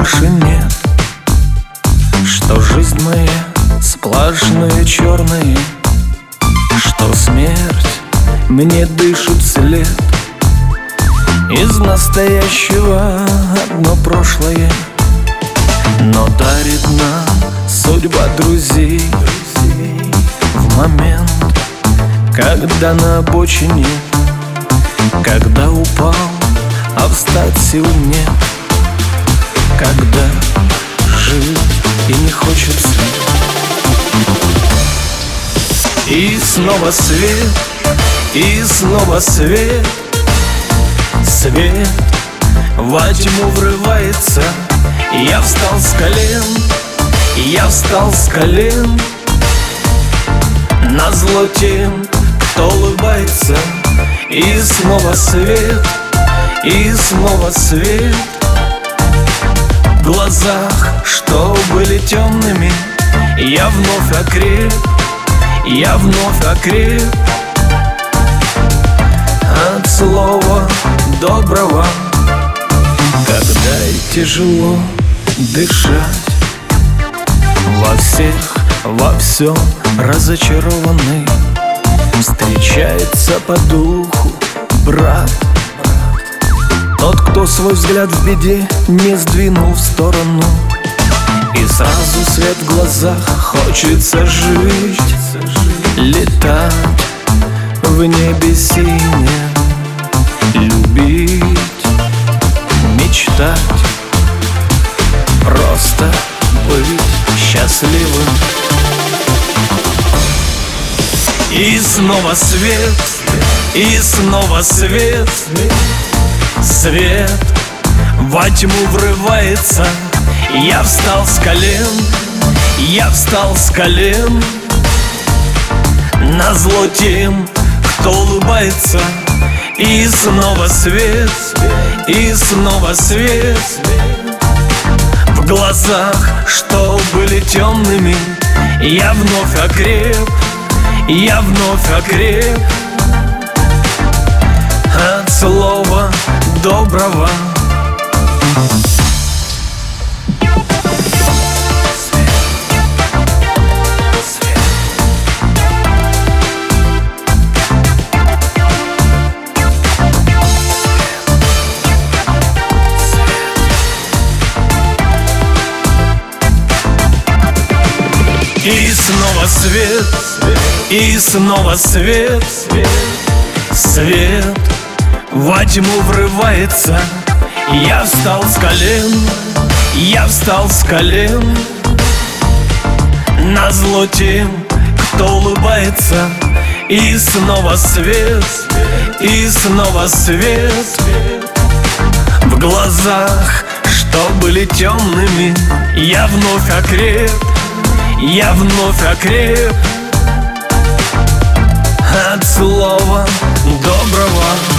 больше нет, что жизнь моя сплошные черные, что смерть мне дышит вслед. Из настоящего одно прошлое, но дарит нам судьба друзей. В момент, когда на обочине, когда упал, а встать сил нет, когда жить и не хочется. И снова свет, и снова свет. Свет во тьму врывается. Я встал с колен, я встал с колен. Назло тем, кто улыбается. И снова свет, и снова свет. В глазах, что были темными, я вновь окреп, я вновь окреп. От слова доброго, когда тяжело дышать, во всем разочарованный, встречается по духу брат. Тот, кто свой взгляд в беде не сдвинул в сторону, и сразу свет в глазах, хочется жить, летать в небе синем, любить, мечтать, просто быть счастливым. И снова свет, и снова свет. Свет во тьму врывается. Я встал с колен, я встал с колен. Назло тем, кто улыбается. И снова свет, и снова свет. В глазах, что были темными, я вновь окреп, я вновь окреп. От слова доброго. И снова свет, и снова свет. Свет во тьму врывается. Я встал с колен, я встал с колен. Назло тем, кто улыбается. И снова свет, и снова свет. В глазах, что были темными, я вновь окреп, я вновь окреп. От слова доброго.